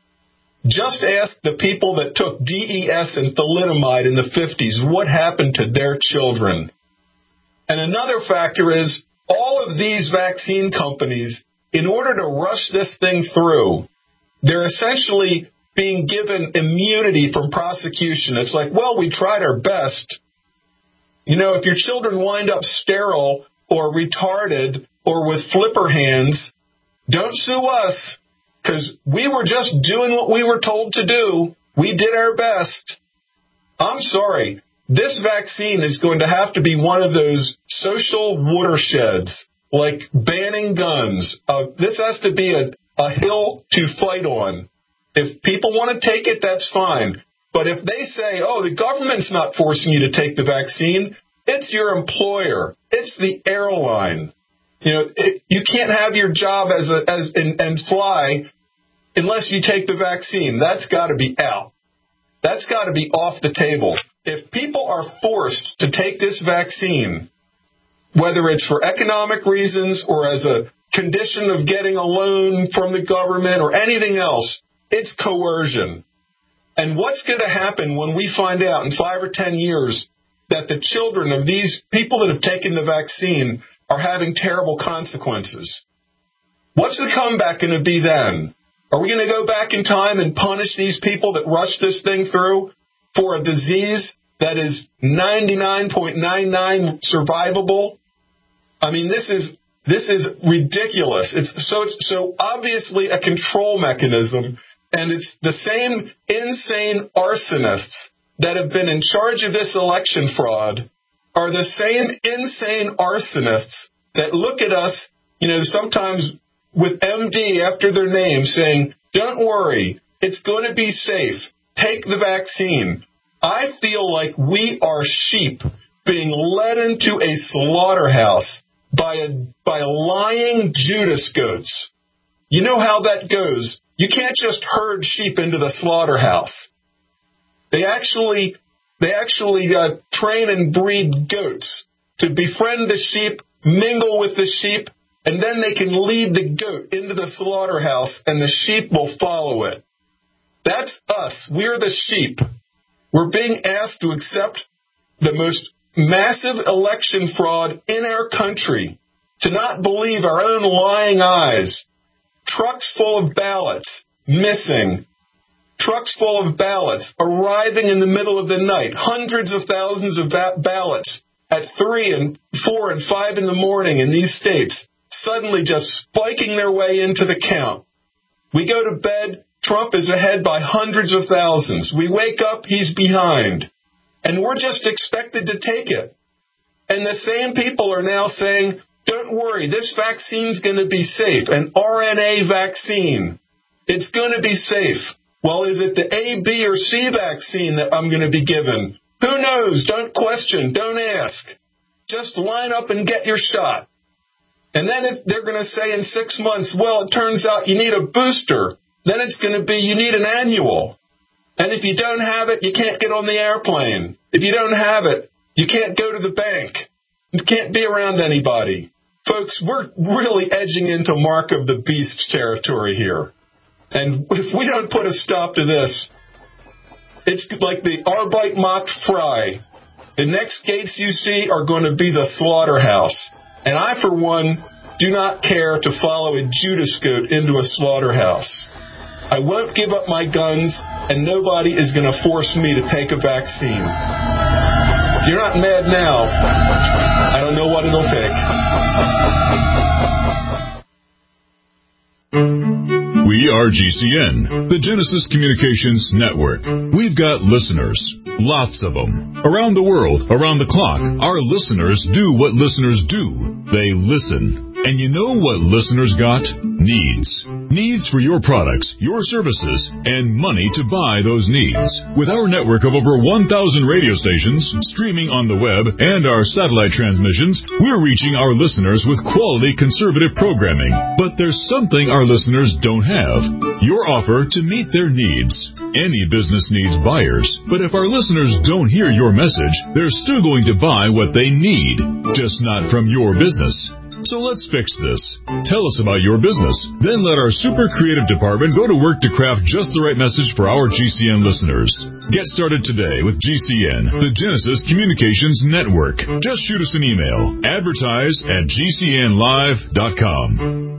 Just ask the people that took D E S and thalidomide in the fifties what happened to their children. And another factor is all of these vaccine companies, in order to rush this thing through, they're essentially being given immunity from prosecution. It's like, well, we tried our best. You know, if your children wind up sterile or retarded or with flipper hands, don't sue us. Because we were just doing what we were told to do. We did our best. I'm sorry. This vaccine is going to have to be one of those social watersheds, like banning guns. Uh, this has to be a, a hill to fight on. If people want to take it, that's fine. But if they say, oh, the government's not forcing you to take the vaccine, it's your employer. It's the airline. You know, it, you can't have your job as a, as and, and fly unless you take the vaccine. That's got to be out. That's got to be off the table. If people are forced to take this vaccine, whether it's for economic reasons or as a condition of getting a loan from the government or anything else, it's coercion. And what's going to happen when we find out in five or ten years that the children of these people that have taken the vaccine are having terrible consequences? What's the comeback going to be then? Are we going to go back in time and punish these people that rushed this thing through for a disease that is ninety-nine point nine nine survivable? I mean, this is this is ridiculous. It's so so obviously a control mechanism, and it's the same insane arsonists that have been in charge of this election fraud are the same insane arsonists that look at us, you know, sometimes with M D after their name saying, don't worry, it's going to be safe. Take the vaccine. I feel like we are sheep being led into a slaughterhouse by a, by lying Judas goats. You know how that goes. You can't just herd sheep into the slaughterhouse. They actually, they actually uh, train and breed goats to befriend the sheep, mingle with the sheep, and then they can lead the goat into the slaughterhouse, and the sheep will follow it. That's us. We're the sheep. We're being asked to accept the most massive election fraud in our country, to not believe our own lying eyes. Trucks full of ballots missing. Trucks full of ballots arriving in the middle of the night. Hundreds of thousands of ba- ballots at three and four and five in the morning in these states, suddenly just spiking their way into the count. We go to bed, Trump is ahead by hundreds of thousands. We wake up, he's behind. And we're just expected to take it. And the same people are now saying, don't worry, this vaccine's going to be safe. An R N A vaccine. It's going to be safe. Well, is it the A, B, or C vaccine that I'm going to be given? Who knows? Don't question. Don't ask. Just line up and get your shot. And then if they're going to say in six months, well, it turns out you need a booster, then it's going to be you need an annual. And if you don't have it, you can't get on the airplane. If you don't have it, you can't go to the bank. You can't be around anybody. Folks, we're really edging into Mark of the Beast territory here. And if we don't put a stop to this, it's like the Arbeit macht frei. The next gates you see are going to be the slaughterhouse. And I, for one, do not care to follow a Judas goat into a slaughterhouse. I won't give up my guns, and nobody is going to force me to take a vaccine. If you're not mad now, I don't know what it'll take. We are G C N, the Genesis Communications Network. We've got listeners, lots of them. Around the world, around the clock, our listeners do what listeners do. They listen. And you know what listeners got? Needs. Needs for your products, your services, and money to buy those needs. With our network of over one thousand radio stations, streaming on the web, and our satellite transmissions, we're reaching our listeners with quality conservative programming. But there's something our listeners don't have. Your offer to meet their needs. Any business needs buyers, but if our listeners don't hear your message, they're still going to buy what they need, just not from your business. So let's fix this. Tell us about your business. Then let our super creative department go to work to craft just the right message for our G C N listeners. Get started today with G C N, the Genesis Communications Network. Just shoot us an email. Advertise at G C N live dot com.